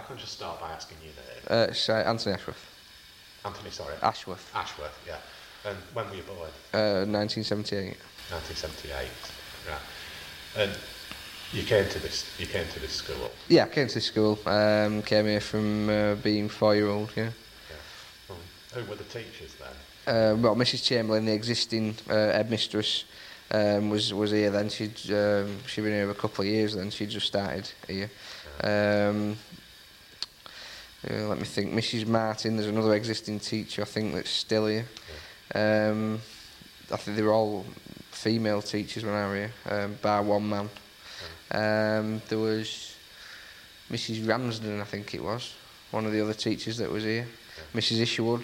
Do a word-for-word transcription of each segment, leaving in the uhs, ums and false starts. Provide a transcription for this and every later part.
can just start by asking you name. Uh, it's uh, Anthony Ashworth. Anthony, sorry. Ashworth. Ashworth, yeah. And when were you born? Uh, nineteen seventy-eight. nineteen seventy-eight, right. And you came to this. You came to this school. Yeah, I came to this school. Um, came here from uh, being four-year-old. Yeah. Yeah. Well, who were the teachers then? Uh, well, Missus Chamberlain, the existing uh, headmistress, um, was was here then. She'd um, she'd been here a couple of years then. She just started here. Um, uh, let me think. Missus Martin, there's another existing teacher I think that's still here. Yeah. Um, I think they were all female teachers when I were here, um, bar one man. Yeah. Um, there was Missus Ramsden, I think it was, one of the other teachers that was here. Yeah. Missus Isherwood.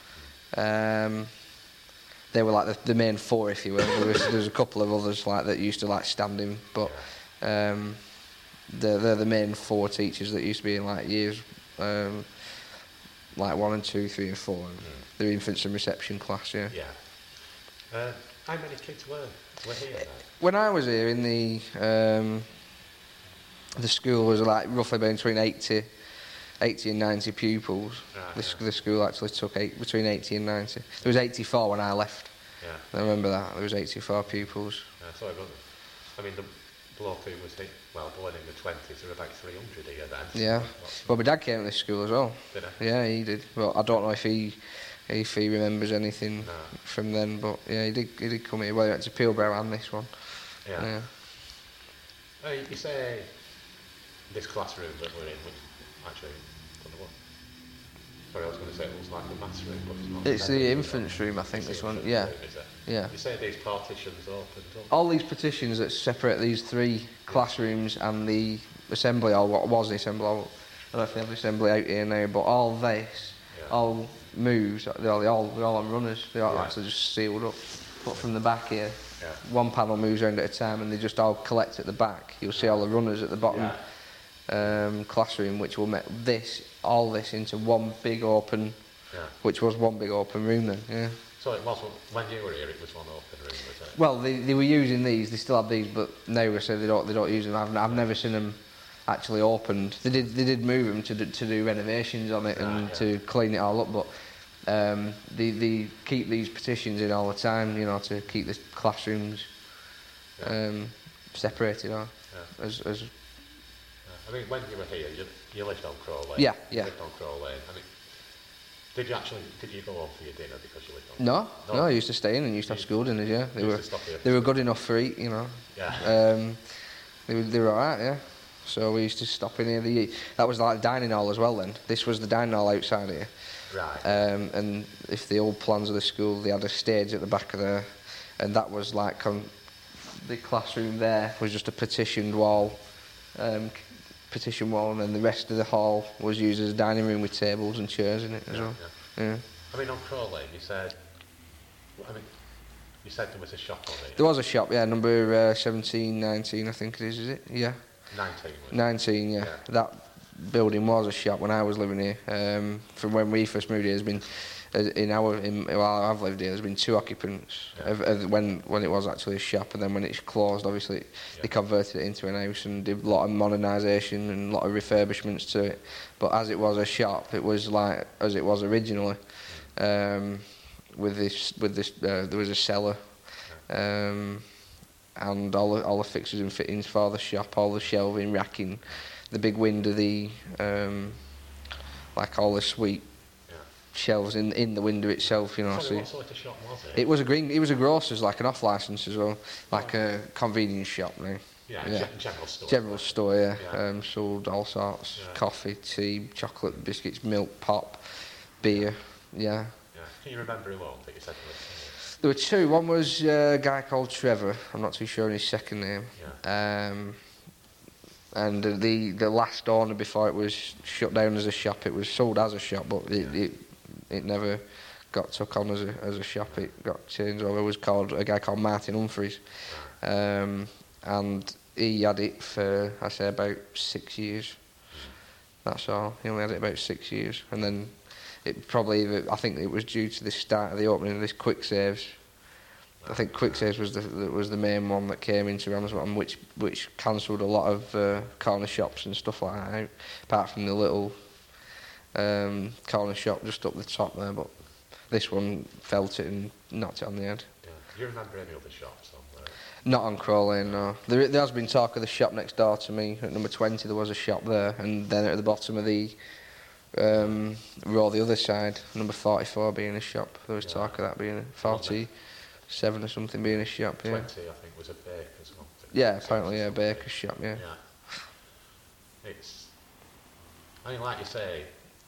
Um, they were like the, the main four, if you will. There was, there was a couple of others like that used to like stand in, but um, they're, they're the main four teachers that used to be in like years, um, like one and two, three and four. And mm. Their infants and reception class, yeah. Yeah. Uh, how many kids were were here then? When I was here, in the um, the school was like roughly between eighty. eighty and ninety pupils. Right, the, yeah. the school actually took eight, between eighty and ninety. There was eighty-four when I left. Yeah. I remember that. There was eighty-four pupils. Yeah, sorry, but I mean, the bloke who was hit, well, born in the twenties, there were about three hundred here then. Yeah. Well, my dad came to this school as well. Did he? Yeah, he did. Well, I don't know if he if he remembers anything no. from then, but yeah, he did. He did come here. Well, he went to Peelborough and this one. Yeah. yeah. Uh, you say this classroom that we're in, which actually. Sorry, I was going to say it was like the maths room, but it's not. It's the infants room, I think, this one. Yeah. Room, is it? Yeah. You say these partitions opened up? All these partitions that separate these three classrooms and the assembly hall, what was the assembly hall, I don't know if they have the assembly out here now, but all this, yeah. all moves, they're all, they're all, they're all on runners, they're all yeah. actually just sealed up. But from the back here, yeah. one panel moves around at a time and they just all collect at the back. You'll see all the runners at the bottom. Yeah. Um, classroom, which will make this all this into one big open, yeah. which was one big open room then. Yeah. So it was when you were here. It was one open room, was it? Well, they they were using these. They still have these, but now they say they don't they don't use them. I've I've never seen them actually opened. They did they did move them to do, to do renovations on it and ah, yeah. to clean it all up, but um, they they keep these partitions in all the time. You know, to keep the classrooms yeah. um, separated. Or, yeah. as as. I mean, when you were here, you, you lived on Crow Lane. Yeah, yeah. You lived on Crow Lane. I mean, did you actually, did you go home for your dinner because you lived on No, no, no I used to stay in and used to have school dinners, yeah. They were they were good enough for eat, you know. Yeah. Um, they were, they were alright, yeah. So we used to stop in here. The, that was like the dining hall as well then. This was the dining hall outside here. Right. Um, and if the old plans of the school, they had a stage at the back of there, and that was like, on, the classroom there was just a partitioned wall, um, partition wall, and then the rest of the hall was used as a dining room with tables and chairs in it as yeah, well. Yeah. yeah. I mean, on Crow Lane, you said, I mean, you said there was a shop on it. There was a shop, yeah, number uh, seventeen, nineteen, I think it is, is it? Yeah. nineteen. nineteen, yeah. yeah. That building was a shop when I was living here. Um, from when we first moved here, there's been, uh, in our, in, while I've lived here, there's been two occupants. Yeah. Of, of when when it was actually a shop, and then when it's closed, obviously, yeah. they converted it into an house and did a lot of modernisation and a lot of refurbishments to it. But as it was a shop, it was like as it was originally. Um, with this, with this, uh, there was a cellar, um, and all the, all the fixtures and fittings for the shop, all the shelving, racking, the big window, the um, like all the sweet yeah. shelves in in the window itself, you know. So what sort of shop was it? It was a green. It was a grocer's, like an off licence as well, like oh. a convenience shop now. Yeah, yeah. general store. General store, yeah. yeah. Um, sold all sorts: yeah. coffee, tea, chocolate, biscuits, milk, pop, beer. Yeah. Yeah. Can you remember who owned it? You said there was. There were two. One was uh, a guy called Trevor. I'm not too sure on his second name. Yeah. Um, and uh, the the last owner, before it was shut down as a shop, it was sold as a shop, but it yeah. it, it never got took on as a as a shop. It got changed over. It was called a guy called Martin Humphreys, um, and he had it for I say about six years. That's all. He only had it about six years, and then. It probably, I think it was due to the start of the opening of this Quick Saves I think Quicksaves was the was the main one that came into Ramsbottom, which which cancelled a lot of uh, corner shops and stuff like that out, apart from the little um, corner shop just up the top there. But this one felt it and knocked it on the head. Yeah. Do you remember any other shops on there? Not on Crow Lane, no. There, there has been talk of the shop next door to me at number twenty. There was a shop there, and then at the bottom of the um, row, the other side, number forty-four being a shop. There was yeah. talk of that being a forty-seven or something being a shop. Yeah. twenty, I think, was a baker's one. Yeah, apparently, yeah, baker's shop. Yeah. Yeah. It's. I mean, like you say,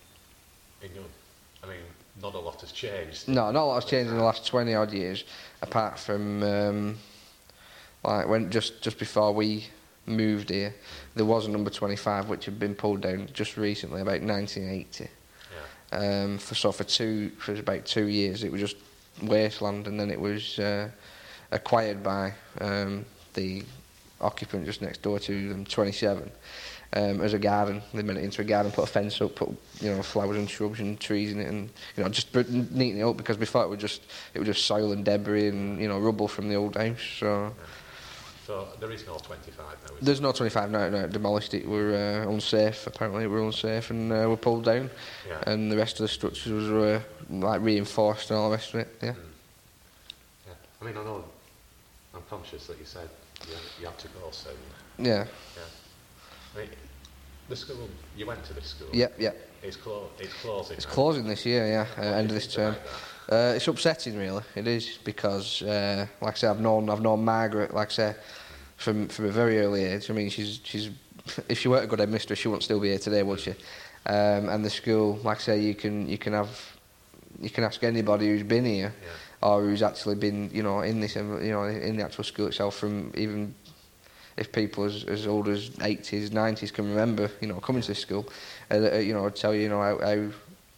in your, I mean, not a lot has changed. No, not a lot has changed in the last twenty odd years, apart from um, like when just just before we moved here, there was a number twenty-five which had been pulled down just recently, about nineteen eighty. Yeah. Um, for so for two for about two years, it was just wasteland, and then it was uh, acquired by um, the occupant just next door to them, twenty-seven. Um, as a garden, they made it into a garden, put a fence up, put you know flowers and shrubs and trees in it, and you know just neaten it up, because before it was just it was just soil and debris and you know rubble from the old house. So, yeah. So there is no twenty-five now. Is There's there? no twenty-five now. No, demolished it. We're uh, unsafe. Apparently, we're unsafe, and uh, we're pulled down. Yeah. And the rest of the structures was uh, like reinforced and all the rest of it. Yeah. Mm. Yeah. I mean, I know. I'm conscious that you said you, you have to go soon. Yeah. Yeah. I mean, the school, you went to this school? Yep, yep. It's, clo- it's closing It's now. closing this year, yeah, uh, end of this term. Like uh, it's upsetting, really. It is, because, uh, like I say, I've known, I've known Margaret, like I say, from from a very early age. I mean, she's she's if she weren't a good headmistress, she wouldn't still be here today, would she? Um, and the school, like I say, you can you can have you can ask anybody who's been here, yeah. or who's actually been, you know, in this, you know, in the actual school itself, from even. If people as, as old as eighties, nineties can remember, you know, coming to this school, uh, you know, I'd tell you, you know, how, how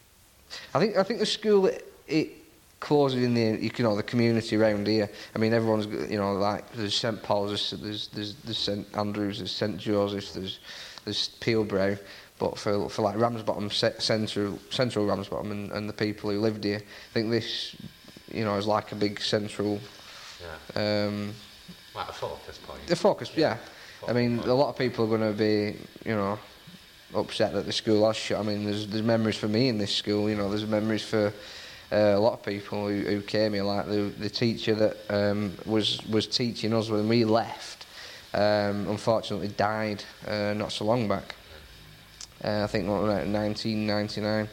I think I think the school it, it closes in the, you know, the community around here. I mean, everyone's, you know, like there's Saint Paul's, there's there's there's Saint Andrews, there's Saint Joseph's, there's there's Peelbrow, but for for like Ramsbottom, central central Ramsbottom, and, and the people who lived here, I think this, you know, is like a big central. Yeah. Um, Like a focus point. The focus, yeah. yeah. Focus I mean, point. A lot of people are going to be, you know, upset that the school has shut. I mean, there's there's memories for me in this school. You know, there's memories for uh, a lot of people who, who came here. Like the the teacher that um, was was teaching us when we left, um, unfortunately died uh, not so long back. Uh, I think what, nineteen ninety-nine.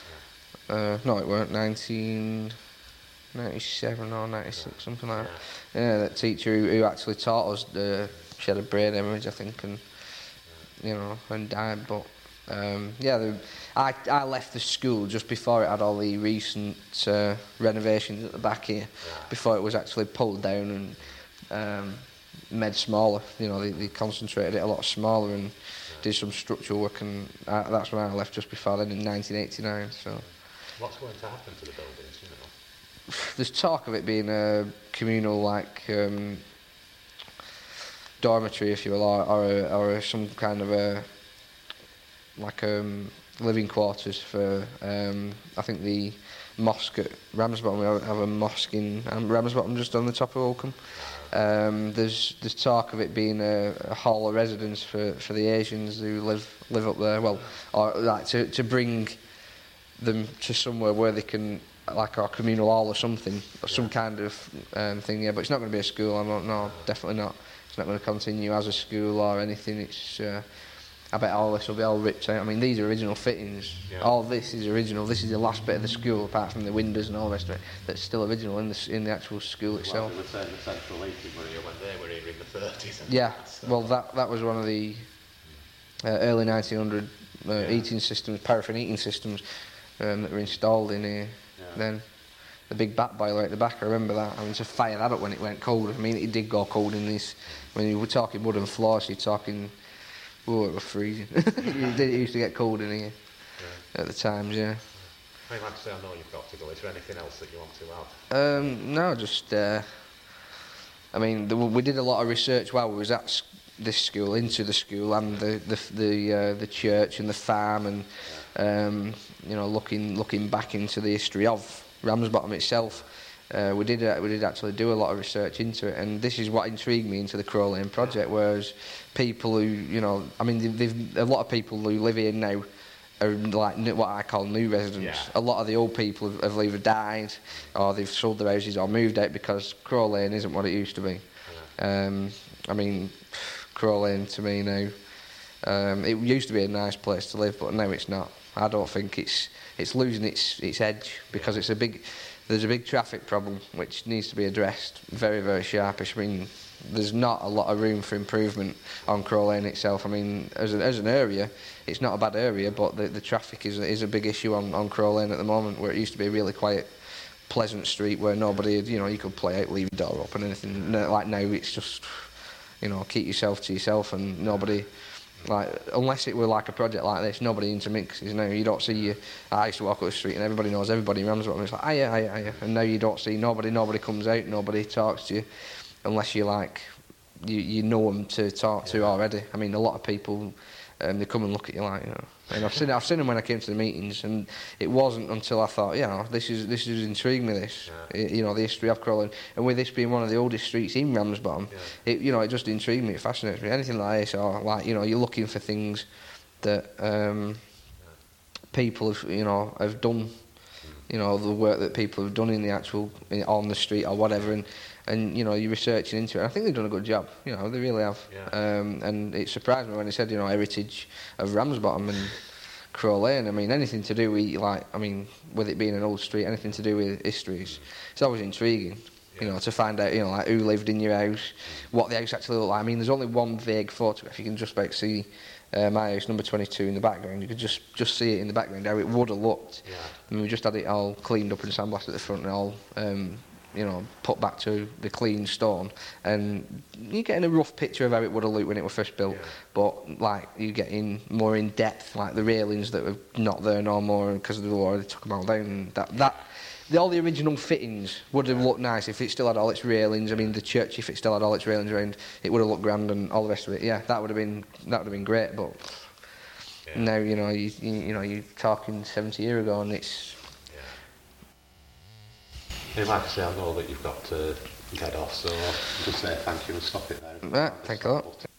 Uh, no, it weren't nineteen ninety-seven or ninety-six, something like that. Yeah, that teacher who, who actually taught us, uh, she had a brain hemorrhage, I think, and you know, and died. But um, yeah, the, I I left the school just before it had all the recent uh, renovations at the back here, before it was actually pulled down and um, made smaller. You know, they, they concentrated it a lot smaller and did some structural work, and I, that's when I left just before then in nineteen eighty-nine. So. What's going to happen to the buildings, you know? There's talk of it being a communal, like, um, dormitory, if you will, or, or, a, or a, some kind of a, like, um, living quarters for, um, I think the mosque at Ramsbottom. We have a mosque in um, Ramsbottom, just on the top of Oakham. Um, there's there's talk of it being a, a hall of residence for, for the Asians who live live up there. Well, or like to to bring them to somewhere where they can, like our communal hall or something, or some kind of um, thing. Yeah, but it's not going to be a school. I don't know. Definitely not. It's not going to continue as a school or anything. It's. Uh, I bet all this will be all ripped out. I mean, these are original fittings. Yeah. All this is original. This is the last bit of the school, apart from the windows and all the rest of it, that's still original in the in the actual school itself. Well, they were saying the central heating were here when they were here in the thirties. Yeah. That, so. Well, that that was one of the uh, early nineteen hundred uh, yeah. heating systems, paraffin heating systems um, that were installed in here. Yeah. Then the big bat boiler at the back. I remember that. I mean, to fire that up when it went cold. I mean, it did go cold in this. When you were talking wooden floors, you're talking. Oh, it was freezing. it, it used to get cold in here yeah. at the times, yeah. Hey, like I say, I know you've got to go. Is there anything else that you want to add? Um, no, just, uh, I mean, the, we did a lot of research while we was at this school, into the school and the the the, uh, the church and the farm, and um, you know, looking looking back into the history of Ramsbottom itself. uh, we did uh, we did actually do a lot of research into it, and this is what intrigued me into the Crow Lane project. Whereas people who, you know, I mean, they've, they've, a lot of people who live here now are like new, what I call new residents. Yeah. A lot of the old people have, have either died or they've sold their houses or moved out because Crow Lane isn't what it used to be. Yeah. Um, I mean, Crow Lane to me now, um, it used to be a nice place to live, but now it's not. I don't think it's it's losing its its edge because it's a big there's a big traffic problem which needs to be addressed very very sharpish. I mean, there's not a lot of room for improvement on Crow Lane itself. I mean, as, a, as an area, it's not a bad area, but the, the traffic is is a big issue on, on Crow Lane at the moment, where it used to be a really quiet, pleasant street where nobody, you know, you could play out, leave your door open, anything. Like now, it's just, you know, keep yourself to yourself, and nobody, like, unless it were like a project like this, nobody intermixes. Now you don't see you. I used to walk up the street and everybody knows everybody in Ramsbottom. It's like, hiya, hiya, hiya, and now you don't see nobody. Nobody comes out, nobody talks to you. Unless you like, you you know them to talk to already. I mean, a lot of people, um, they come and look at you like, you know. And I've seen I've seen them when I came to the meetings, and it wasn't until I thought, you know, this is this is intriguing me. This, yeah. You know, the history of Crow Lane, and with this being one of the oldest streets in Ramsbottom, yeah. it you know it just intrigued me. It fascinates me. Anything like this, or like, you know, you're looking for things that um, yeah. people have you know have done. You know, the work that people have done in the actual in, on the street or whatever, and. And, you know, you're researching into it. I think they've done a good job. You know, they really have. Yeah. Um, and it surprised me when they said, you know, heritage of Ramsbottom and Crow Lane. I mean, anything to do with, like, I mean, with it being an old street, anything to do with history, it's, it's always intriguing, yeah. You know, to find out, you know, like, who lived in your house, what the house actually looked like. I mean, there's only one vague photograph. You can just about see uh, my house, number twenty-two, in the background. You could just, just see it in the background, how it would have looked. Yeah. I mean, we just had it all cleaned up and sandblasted at the front and all... Um, you know, put back to the clean stone, and you're getting a rough picture of how it would have looked when it was first built, yeah. But like you get in more in depth, like the railings that are not there no more because of the war, they took them all down. And that that the, all the original fittings would have looked nice if it still had all its railings. I mean, the church, if it still had all its railings around, it would have looked grand, and all the rest of it. Yeah, that would have been that would have been great. But yeah. Now, you know, you, you you know, you're talking seventy years ago, and it's. Yeah, like I say, I know that you've got to get off, so I'll just say thank you and stop it there. Right, thank you a lot.